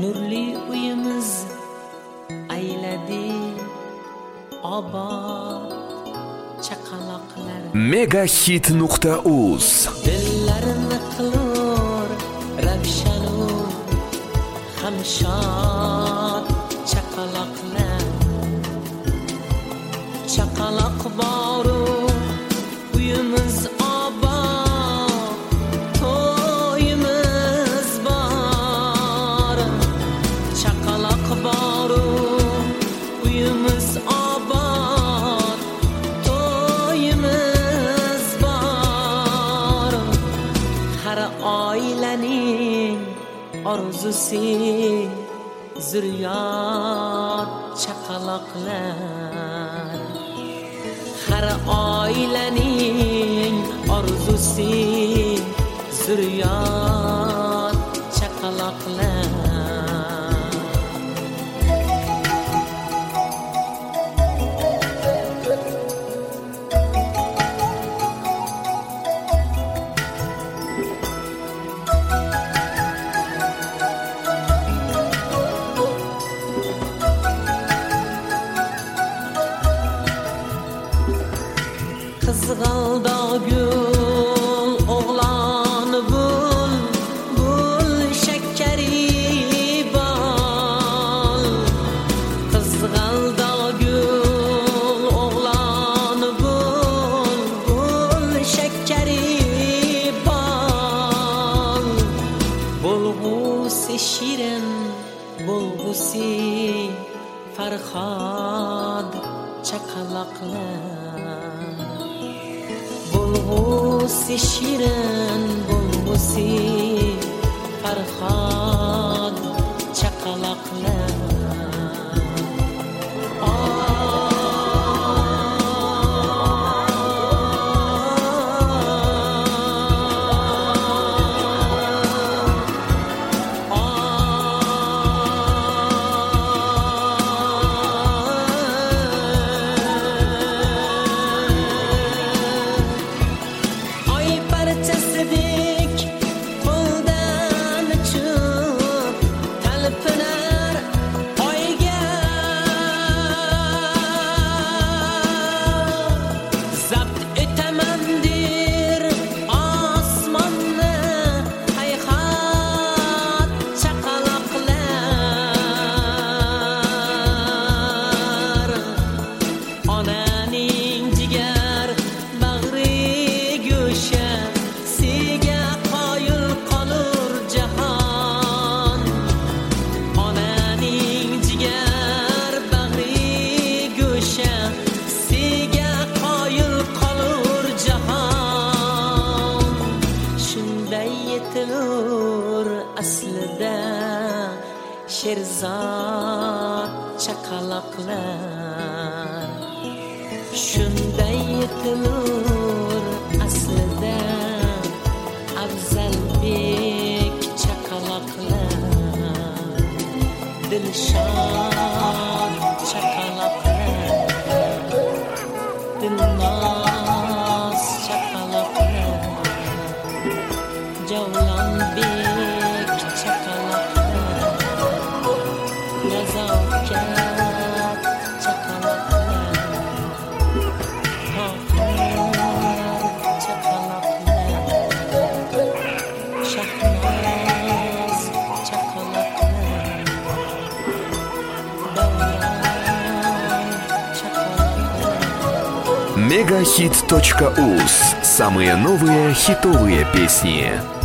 nurli uyimiz ayladi obod chaqaloqlar. Megahit.uz Dillarini qilur ravshanu hamshod chaqaloqlar. Chaqaloq boru uyimiz obod, to'yimiz bor. Chaqaloq boru uyimiz obod, to'yimiz bor. Har oilaning orzusi zurriyot chaqaloqlar. Har oilaning orzusi zurriyot chaqaloqlar. Kızgaldağ gül, oğlan bul, bul şekkeri bal. Kızgaldağ gül, oğlan bul, bul şekkeri bal. Bulgusi şirin, bulgusi farhad çakalaklar. Bulgusi şirin, bulgusi farhad chaqaloqlar. Aslida sherzod chaqaloqlar. Shunday yetilur aslida Afzalbek chaqaloqlar. Dilshod chaqaloqlar, Dilnoz chaqaloqlar, Javlonbek chaqaloqlar, Nazokat chaqaloqlar, Tohir chaqaloqlar, Shahnoz chaqaloqlar, Davron chaqaloqlar. Megahit.uz. Самые новые хитовые песни.